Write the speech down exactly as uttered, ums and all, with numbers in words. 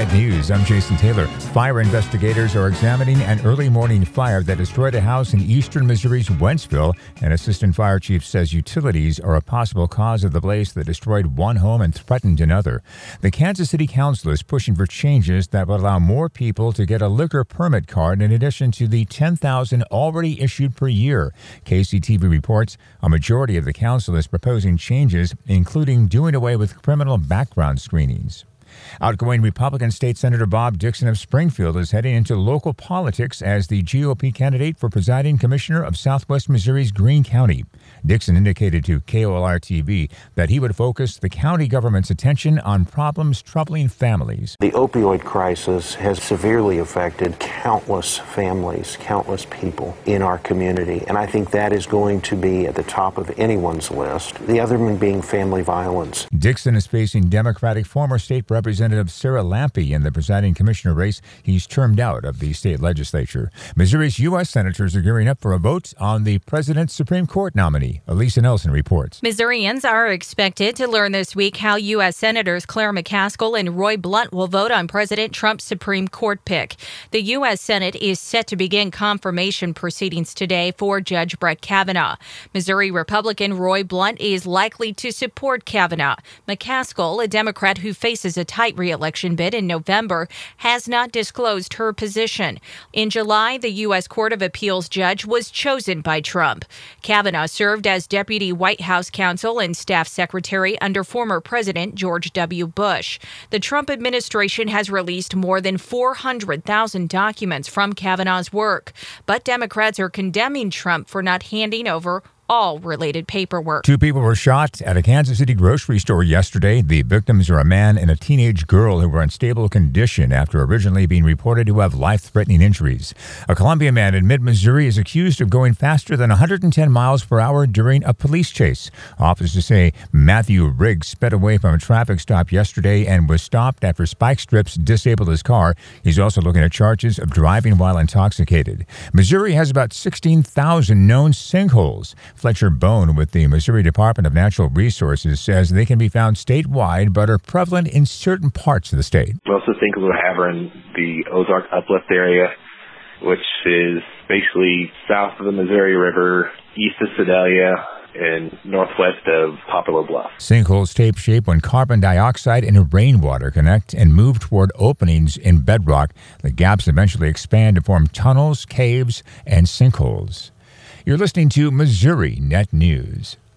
Net News, I'm Jason Taylor. Fire investigators are examining an early morning fire that destroyed a house in eastern Missouri's Wentzville. An assistant fire chief says utilities are a possible cause of the blaze that destroyed one home and threatened another. The Kansas City Council is pushing for changes that would allow more people to get a liquor permit card in addition to the ten thousand already issued per year. K C T V reports a majority of the council is proposing changes, including doing away with criminal background screenings. Outgoing Republican State Senator Bob Dixon of Springfield is heading into local politics as the G O P candidate for presiding commissioner of Southwest Missouri's Greene County. Dixon indicated to K O L R T V that he would focus the county government's attention on problems troubling families. The opioid crisis has severely affected countless families, countless people in our community, and I think that is going to be at the top of anyone's list. The other one being family violence. Dixon is facing Democratic former state Representative Sarah Lampe in the presiding commissioner race. He's termed out of the state legislature. Missouri's U S senators are gearing up for a vote on the president's Supreme Court nominee. Elisa Nelson reports. Missourians are expected to learn this week how U S Senators Claire McCaskill and Roy Blunt will vote on President Trump's Supreme Court pick. The U S Senate is set to begin confirmation proceedings today for Judge Brett Kavanaugh. Missouri Republican Roy Blunt is likely to support Kavanaugh. McCaskill, a Democrat who faces a tight re-election bid in November, has not disclosed her position. In July, the U S Court of Appeals judge was chosen by Trump. Kavanaugh served as deputy White House counsel and staff secretary under former President George W. Bush. The Trump administration has released more than four hundred thousand documents from Kavanaugh's work, but Democrats are condemning Trump for not handing over all related paperwork. Two people were shot at a Kansas City grocery store yesterday. The victims are a man and a teenage girl who were in stable condition after originally being reported to have life-threatening injuries. A Columbia man in mid-Missouri is accused of going faster than one hundred ten miles per hour during a police chase. Officers say Matthew Riggs sped away from a traffic stop yesterday and was stopped after spike strips disabled his car. He's also looking at charges of driving while intoxicated. Missouri has about sixteen thousand known sinkholes. Fletcher Bone with the Missouri Department of Natural Resources says they can be found statewide but are prevalent in certain parts of the state. Most of the sinkholes we have are in the Ozark Uplift area, which is basically south of the Missouri River, east of Sedalia, and northwest of Poplar Bluff. Sinkholes take shape when carbon dioxide and rainwater connect and move toward openings in bedrock. The gaps eventually expand to form tunnels, caves, and sinkholes. You're listening to Missouri Net News.